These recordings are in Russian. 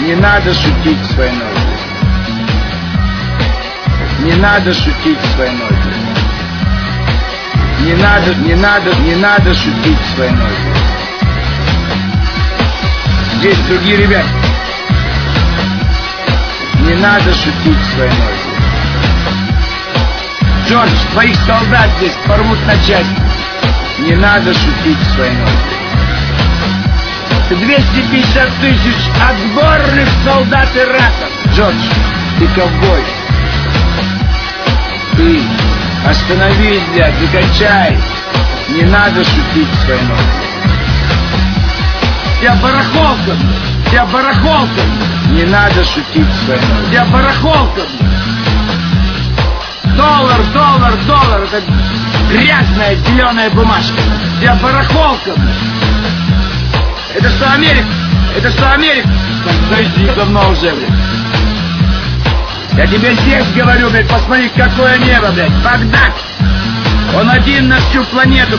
Не надо шутить с войной. Не надо шутить с войной. Не надо шутить с войной. Здесь другие ребята. Не надо шутить с войной. Джордж, твоих солдат здесь порвут на части. Не надо шутить с войной. 250 тысяч отборных солдат Ирака. Джордж, ты ковбой. Ты остановись, блядь, не кончай. Не надо шутить с войной. Я барахолка, я барахолка. Не надо шутить с войной. Я барахолка. Доллар, доллар, доллар. Это грязная зеленая бумажка. Я барахолка. Это что, Америка? Это что, Америка? Зайди давно уже, блядь. Я тебе здесь говорю, блядь, посмотри, какое небо, блядь. Багдад. Он один на всю планету.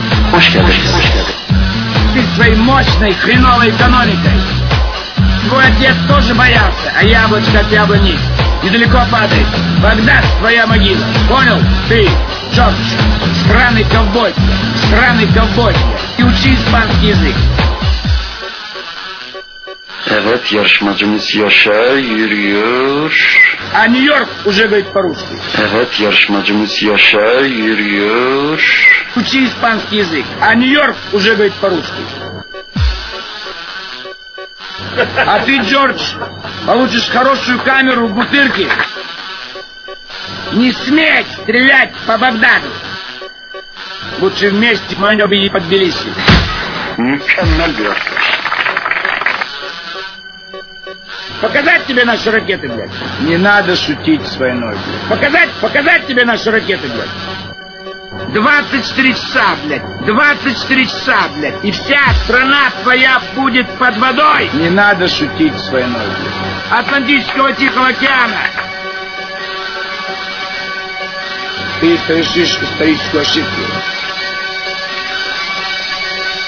Ты своей мощной, хреновой экономикой. Твой отец тоже боялся, а яблочко от яблони недалеко падает. Багдад, твоя могила. Понял? Ты, Джордж, сраный ковбой. Сраный ковбой. И учи испанский язык. Evet, yarışmacımız Yaşar yürüyor. А Нью-Йорк уже говорит по-русски. Evet, yarışmacımız Yaşar yürüyor. Учи испанский язык. А Нью-Йорк уже говорит по-русски. А ты, Джордж, получишь хорошую камеру в бутырке. Не смей стрелять по Багдаду. Лучше вместе мы не под Тбилиси. Mükemmel bir arkadaş. Показать тебе наши ракеты, блядь? Не надо шутить с войной, блядь. Показать тебе наши ракеты, блядь. 24 часа, блядь. 24 часа, блядь. И вся страна твоя будет под водой. Не надо шутить с войной, блядь. Атлантического Тихого океана. Ты совершишь историческую ошибку.